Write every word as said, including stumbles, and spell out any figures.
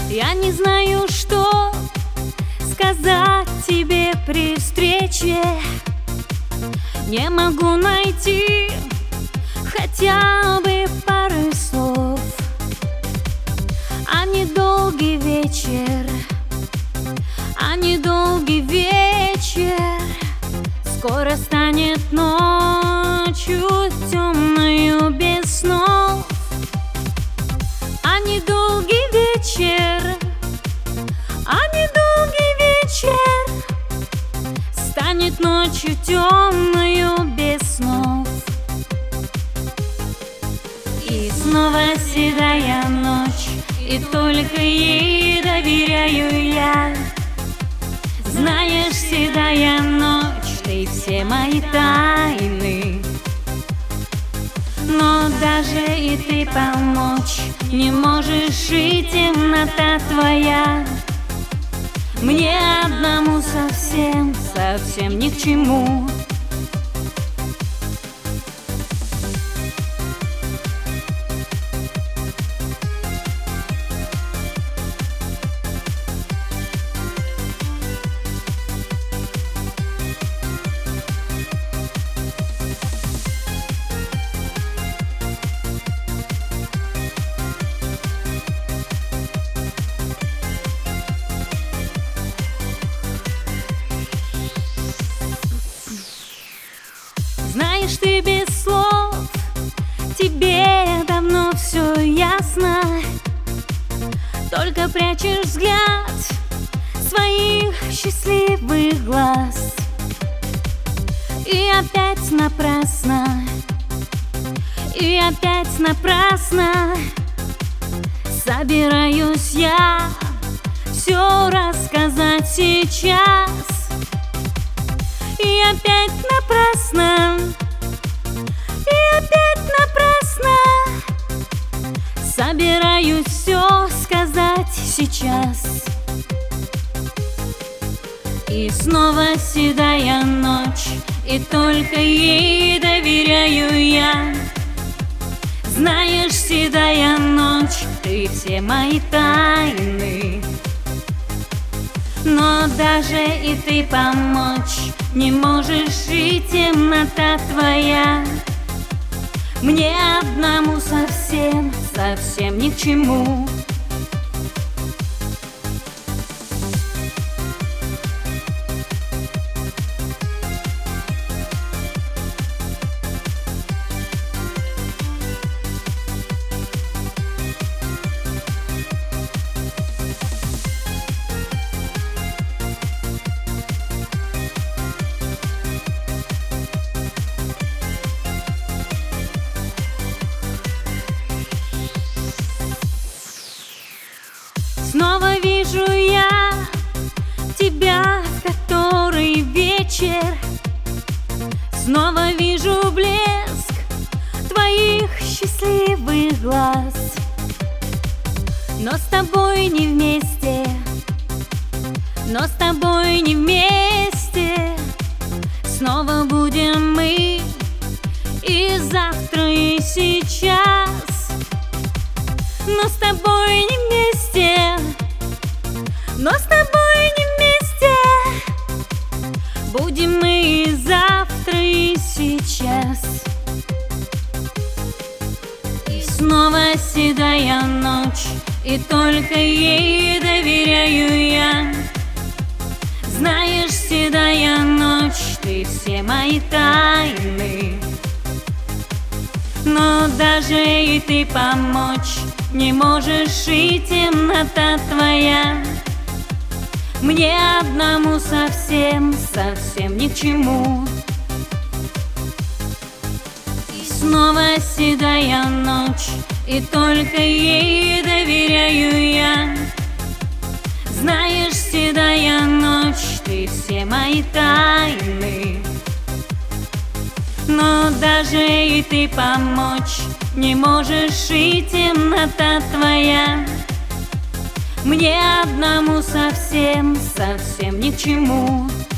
Я не знаю, что сказать тебе при встрече. Не могу найти хотя бы пары слов. А недолгий вечер, а недолгий вечер скоро станет ночью темною без снов. А недолгий вечер, а недолгий вечер станет ночью темною без снов. И снова седая ночь, и только ей доверяю я. Знаешь, седая ночь, ты все мои тайны. Но даже и ты помочь не можешь, и темнота твоя мне одному совсем, совсем ни к чему. Знаешь, ты без слов, тебе давно все ясно. Только прячешь взгляд своих счастливых глаз. И опять напрасно, и опять напрасно собираюсь я все рассказать сейчас. И опять напрасно, и опять напрасно собираюсь все сказать сейчас. И снова седая ночь, и только ей доверяю я. Знаешь, седая ночь, ты все мои тайны. Но даже и ты помочь не можешь, и темнота твоя мне одному совсем, совсем ни к чему. Снова вижу я тебя в который вечер. Снова вижу блеск твоих счастливых глаз. Но с тобой не вместе, но с тобой не вместе. Снова будем мы и завтра, и сейчас. Но с тобой не вместе, но с тобой не вместе будем мы и завтра, и сейчас. И снова седая ночь, и только ей доверяю я. Знаешь, седая ночь, ты все мои тайны. Но даже и ты помочь не можешь, и темнота твоя мне одному совсем, совсем ни к чему. И снова седая ночь, и только ей доверяю я. Знаешь, седая ночь, ты все мои тайны. Но даже и ты помочь не можешь, и темнота твоя мне одному совсем, совсем ни к чему.